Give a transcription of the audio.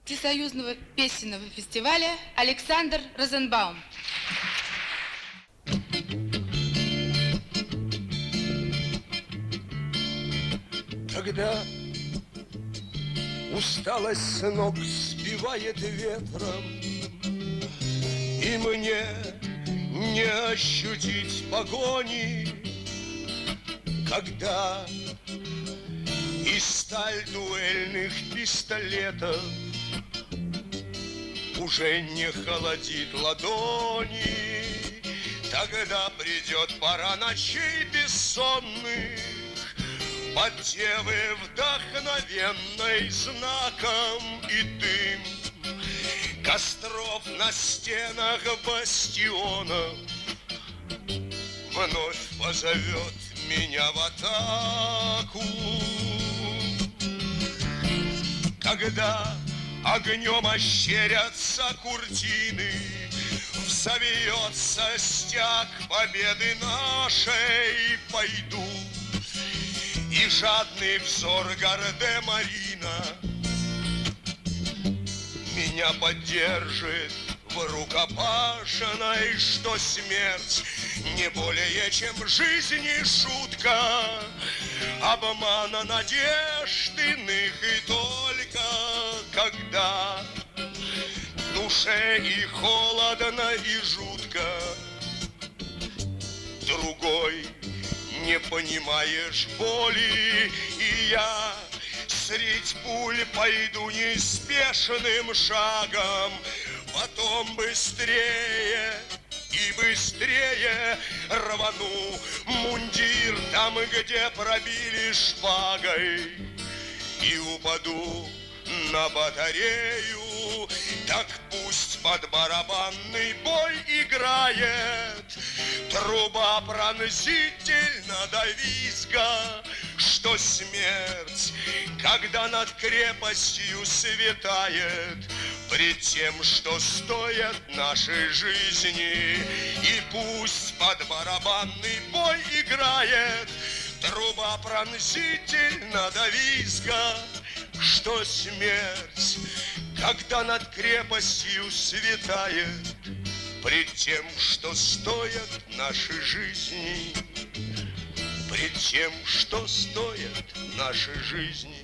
Всесоюзного песенного фестиваля Александр Розенбаум. Когда усталость с ног сбивает ветром, и мне не ощутить погони, когда и сталь дуэльных пистолетов уже не холодит ладони, тогда придет пора ночей бессонных, поддевы вдохновенной знаком и дым костров на стенах бастионов вновь позовет меня в атаку. Когда огнем ощерятся куртины, взовьется стяг победы нашей, пойду, и жадный взор Гардемарина меня поддержит в рукопашной, что смерть не более, чем жизни шутка, обмана надежд иных, и только когда душе и холодно, и жутко, другой не понимаешь боли, и я средь пуль пойду неспешным шагом, потом быстрее и быстрее рвану мундир там, где пробили шпагой, и упаду на батарею. Так пусть под барабанный бой играет труба пронзительно до визга, что смерть, когда над крепостью светает, пред тем, что стоят нашей жизни. И пусть под барабанный бой играет труба пронзительно до визга, что смерть, когда над крепостью светает, пред тем, что стоят наши жизни, пред тем, что стоят наши жизни.